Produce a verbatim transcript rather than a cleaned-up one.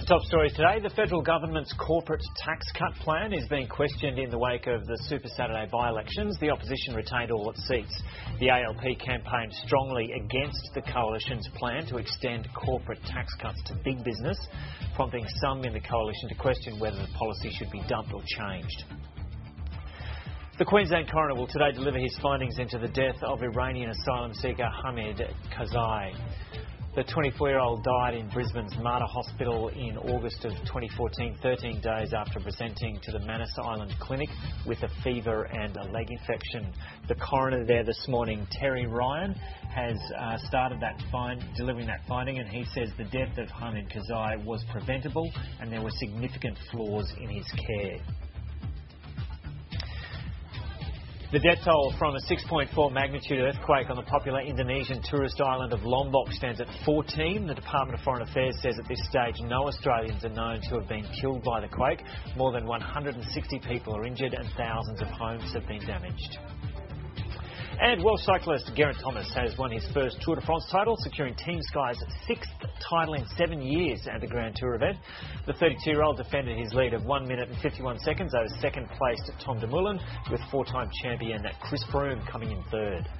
Top stories today. The federal government's corporate tax cut plan is being questioned in the wake of the Super Saturday by-elections. The opposition retained all its seats. The A L P campaigned strongly against the coalition's plan to extend corporate tax cuts to big business, prompting some in the coalition to question whether the policy should be dumped or changed. The Queensland coroner will today deliver his findings into the death of Iranian asylum seeker Hamid Karzai. The twenty-four-year-old died in Brisbane's Mater Hospital in August of twenty fourteen, thirteen days after presenting to the Manus Island Clinic with a fever and a leg infection. The coroner there this morning, Terry Ryan, has uh, started that find, delivering that finding, and he says the death of Hamid Karzai was preventable and there were significant flaws in his care. The death toll from a six point four magnitude earthquake on the popular Indonesian tourist island of Lombok stands at fourteen. The Department of Foreign Affairs says at this stage no Australians are known to have been killed by the quake. More than one hundred sixty people are injured and thousands of homes have been damaged. And Welsh cyclist Geraint Thomas has won his first Tour de France title, securing Team Sky's sixth title in seven years at the Grand Tour event. The thirty-two-year-old defended his lead of one minute and fifty-one seconds over second-placed Tom Dumoulin, with four-time champion Chris Froome coming in third.